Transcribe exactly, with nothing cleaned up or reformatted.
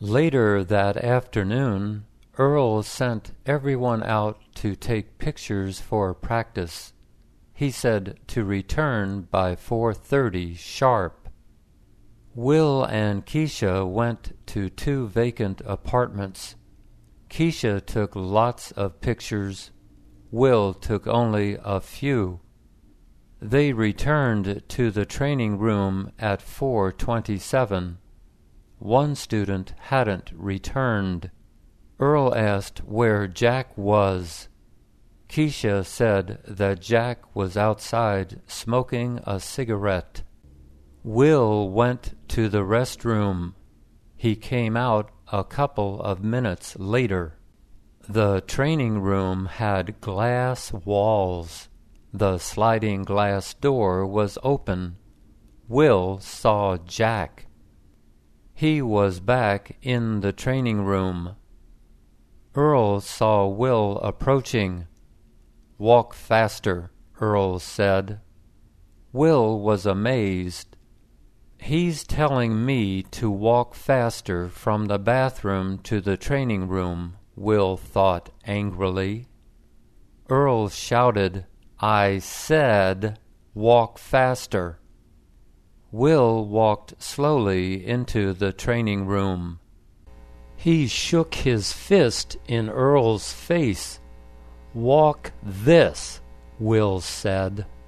Later that afternoon, Earl sent everyone out to take pictures for practice. He said to return by four thirty sharp. Will and Keisha went to two vacant apartments. Keisha took lots of pictures. Will took only a few. They returned to the training room at four twenty-seven. One student hadn't returned. Earl asked where Jack was. Keisha said that Jack was outside smoking a cigarette. Will went to the restroom. He came out a couple of minutes later. The training room had glass walls. The sliding glass door was open. Will saw Jack. He was back in the training room. Earl saw Will approaching. "Walk faster," Earl said. Will was amazed. "He's telling me to walk faster from the bathroom to the training room," Will thought angrily. Earl shouted, "I said, walk faster." Will walked slowly into the training room. He shook his fist in Earl's face. "Walk this," Will said.